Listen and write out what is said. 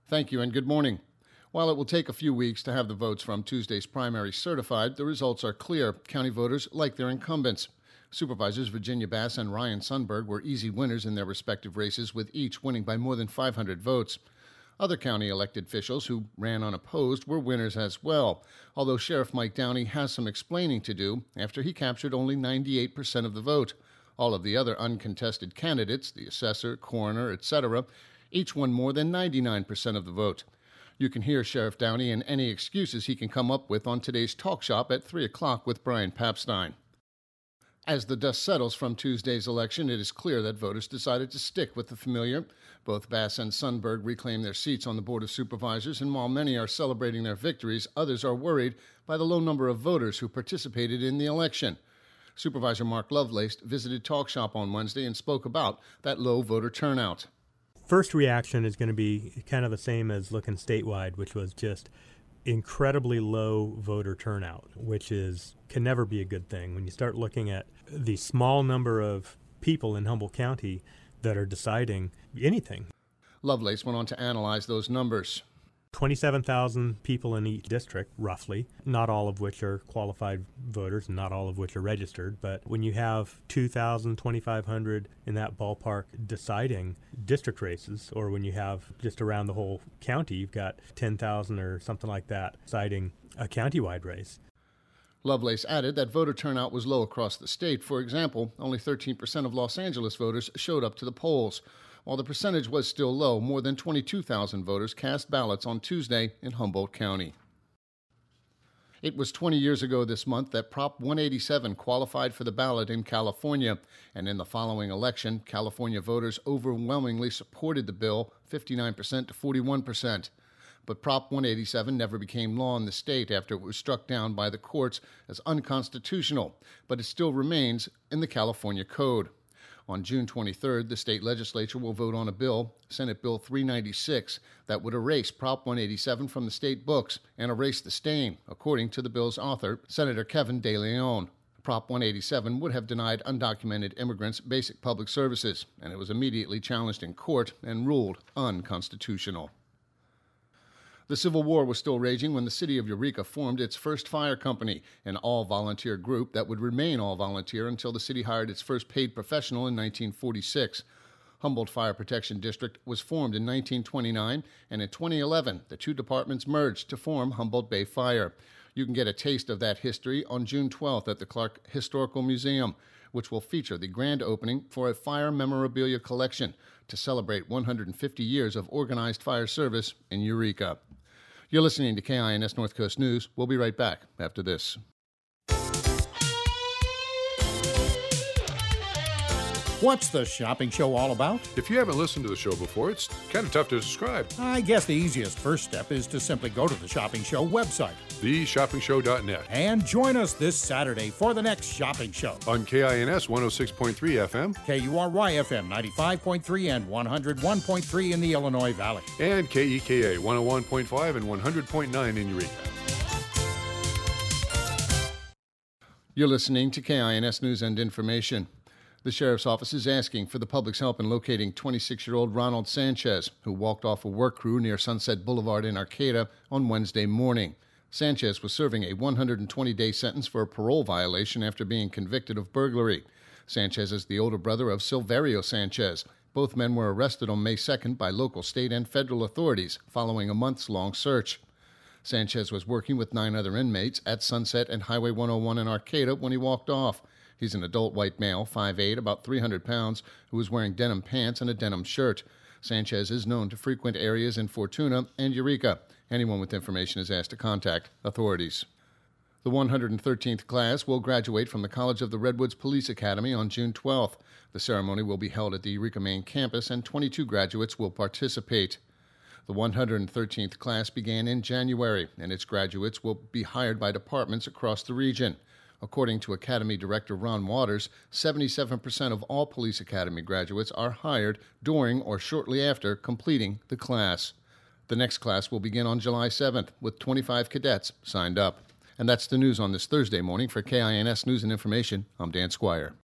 Thank you and good morning. While it will take a few weeks to have the votes from Tuesday's primary certified, the results are clear. County voters like their incumbents. Supervisors Virginia Bass and Ryan Sundberg were easy winners in their respective races, with each winning by more than 500 votes. Other county elected officials who ran unopposed were winners as well, although Sheriff Mike Downey has some explaining to do after he captured only 98% of the vote. All of the other uncontested candidates, the assessor, coroner, etc., each won more than 99% of the vote. You can hear Sheriff Downey and any excuses he can come up with on today's Talk Shop at 3 o'clock with Brian Papstein. As the dust settles from Tuesday's election, it is clear that voters decided to stick with the familiar. Both Bass and Sundberg reclaimed their seats on the Board of Supervisors, and while many are celebrating their victories, others are worried by the low number of voters who participated in the election. Supervisor Mark Lovelace visited Talk Shop on Wednesday and spoke about that low voter turnout. First reaction is going to be kind of the same as looking statewide, which was just incredibly low voter turnout, which can never be a good thing. When you start looking at the small number of people in Humboldt County that are deciding anything. Lovelace went on to analyze those numbers. 27,000 people in each district, roughly, not all of which are qualified voters and not all of which are registered. But when you have 2,000, 2,500 in that ballpark deciding district races, or when you have just around the whole county, you've got 10,000 or something like that deciding a countywide race. Lovelace added that voter turnout was low across the state. For example, only 13% of Los Angeles voters showed up to the polls. While the percentage was still low, more than 22,000 voters cast ballots on Tuesday in Humboldt County. It was 20 years ago this month that Prop 187 qualified for the ballot in California, and in the following election, California voters overwhelmingly supported the bill, 59% to 41%. But Prop 187 never became law in the state after it was struck down by the courts as unconstitutional, but it still remains in the California Code. On June 23rd, the state legislature will vote on a bill, Senate Bill 396, that would erase Prop 187 from the state books and erase the stain, according to the bill's author, Senator Kevin De Leon. Prop 187 would have denied undocumented immigrants basic public services, and it was immediately challenged in court and ruled unconstitutional. The Civil War was still raging when the city of Eureka formed its first fire company, an all-volunteer group that would remain all-volunteer until the city hired its first paid professional in 1946. Humboldt Fire Protection District was formed in 1929, and in 2011, the two departments merged to form Humboldt Bay Fire. You can get a taste of that history on June 12th at the Clark Historical Museum, which will feature the grand opening for a fire memorabilia collection to celebrate 150 years of organized fire service in Eureka. You're listening to KINS North Coast News. We'll be right back after this. What's the shopping show all about? If you haven't listened to the show before, it's kind of tough to describe. I guess the easiest first step is to simply go to the Shopping Show website, theshoppingshow.net, and join us this Saturday for the next shopping show. On KINS 106.3 FM, KURY FM 95.3 and 101.3 in the Illinois Valley, and KEKA 101.5 and 100.9 in Eureka. You're listening to KINS News and Information. The Sheriff's Office is asking for the public's help in locating 26-year-old Ronald Sanchez, who walked off a work crew near Sunset Boulevard in Arcata on Wednesday morning. Sanchez was serving a 120-day sentence for a parole violation after being convicted of burglary. Sanchez is the older brother of Silverio Sanchez. Both men were arrested on May 2nd by local, state, and federal authorities following a months-long search. Sanchez was working with 9 other inmates at Sunset and Highway 101 in Arcata when he walked off. He's an adult white male, 5'8", about 300 pounds, who was wearing denim pants and a denim shirt. Sanchez is known to frequent areas in Fortuna and Eureka. Anyone with information is asked to contact authorities. The 113th class will graduate from the College of the Redwoods Police Academy on June 12th. The ceremony will be held at the Eureka Main campus, and 22 graduates will participate. The 113th class began in January, and its graduates will be hired by departments across the region. According to Academy Director Ron Waters, 77% of all Police Academy graduates are hired during or shortly after completing the class. The next class will begin on July 7th, with 25 cadets signed up. And that's the news on this Thursday morning. For KINS News and Information, I'm Dan Squire.